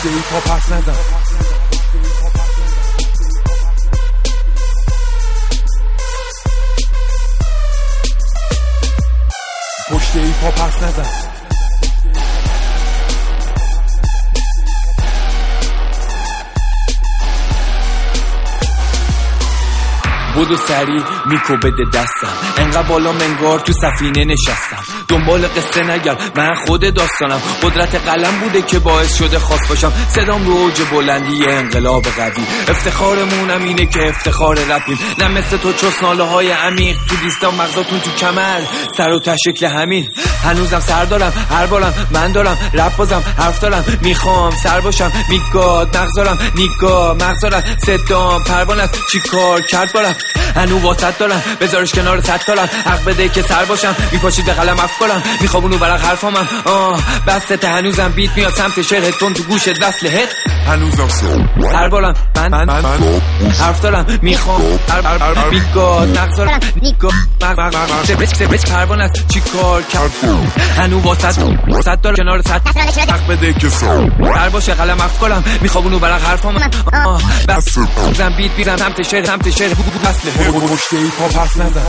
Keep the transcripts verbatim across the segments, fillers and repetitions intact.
پشت هیپ هاپ حرف نزن. پشت هیپ هاپ حرف نزن. بودو سری میکو بده دستم، انقدر بالا منگار تو سفینه نشستم. دنبال قصه نگرد، من خود داستانم. قدرت قلم بوده که باعث شده خاص باشم. صدام رو اوج بلندی انقلاب قوی. افتخارمونم اینه که افتخار رپیم. نه مثل تو چسناله های عمیق تو دیستا، مغزاتون تو کمر، سر و ته شکل همین. هنوزم سر دارم، هر بارم من دارم رپ بازم حرف دارم. میخوام سر باشم میگاد، مغزارم نیگا مغزارم صدام پروانه است. چی کار کرد بارم هنو واسط دارم، بذارش کنار صد دارم. حق بده که سر باشم، میپاشید به قلم اف کنم. میخوابونو برق حرفامم آه بسته. هنوزم بیت میاد سمت شعرت، تون تو گوشت وصله هت. هنوزم سر هر بارم من من, من, من حرف دارم. میخوام میگاد مغزارم نیگا مغزارم پروانه است. چی کار کرد هنو واسط صد دارم کنار صد. حق بده که سر باشه قلم اف کنم. میخوابونو برق حرفامم آه بسته. هنوزم بیت میزنم سمت شعر سمت شعر وصله. پشت هیپ هاپ حرف نزن.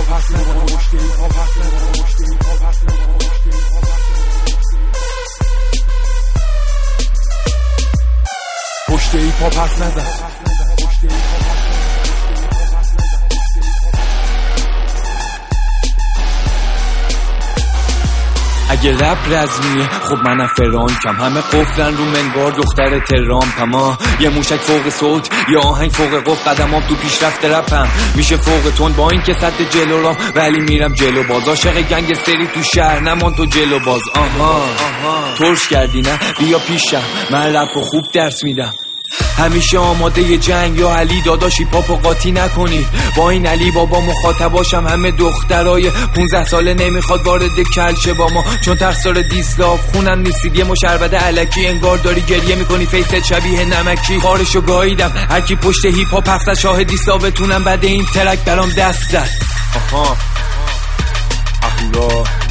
پشت هیپ هاپ حرف نزن. اگه رپ رزمیه خب منم فرانکم. همه قفلن رو منگار دختر ترامپم. ها یه موشک فوق صوت، یه آهنگ فوق قف. قدمام تو پیشرفت رپم میشه فوق تون. با این که صد جلو رام ولی میرم جلو باز. عاشق گنگستری تو شهر نمان تو جلو باز. آها ترش کردی نه بیا پیشم، من رپ خوب درس میدم. همیشه آماده ی جنگ یا علی داداشی پاپو قاطی نکنید. با این علی بابا مخاطباشم همه دخترای پونزده ساله. نمیخواد وارد کلچه با ما چون تقصیر دیسلاف خونم نیستید. یه مشربده علکی انگار داری گریه میکنی. فیست شبیه نمکی خارشو گاییدم. هرکی پشت هیپ هاپ پخت شاهد دیسلافتونم. بعد این ترک برام دست زد. آها اهورا